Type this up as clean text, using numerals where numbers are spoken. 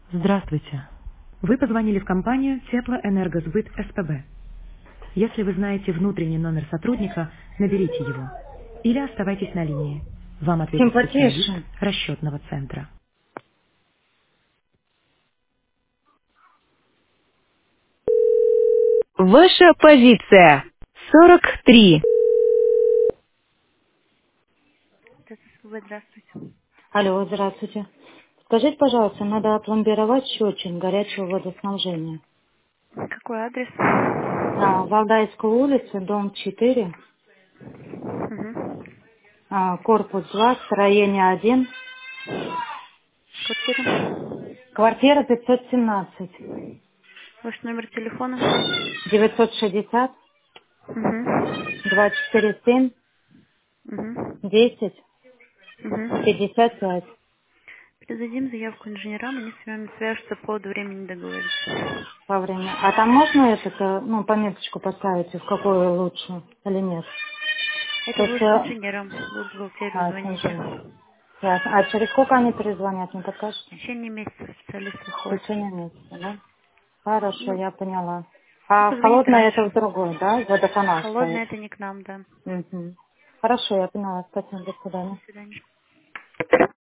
Здравствуйте. Вы позвонили в компанию Теплоэнергосбыт СПБ. Если вы знаете внутренний номер сотрудника, наберите его. Или оставайтесь на линии. Вам ответит специалист Симпатичен. расчетного центра. Ваша позиция. 43. Здравствуйте. Алло, здравствуйте. Скажите, пожалуйста, надо опломбировать счетчик горячего водоснабжения. Какой адрес? Валдайская улица, дом 4, Угу. корпус 2, строение 1, Квартира? квартира 517, Ваш номер телефона? 960, Угу. 247, Угу. 10, Угу. 55 Передадим заявку инженерам, они с вами свяжутся по поводу времени договориться. во время. А там можно пометочку поставить, в какую лучше или нет? Это То есть, будет с инженером, будут бухгалтерию с звонить. инженером. Ясно. А через сколько они перезвонят, не В подскажете? течение месяца специалист В выходит. течение месяца, да? Хорошо, Ну, я поняла. ну, А позвонить холодное это в раньше. другой, да? Водоканал Холодное стоит. это не к нам, да. Мгм. Хорошо, я поняла. Спасибо, до До свидания. свидания.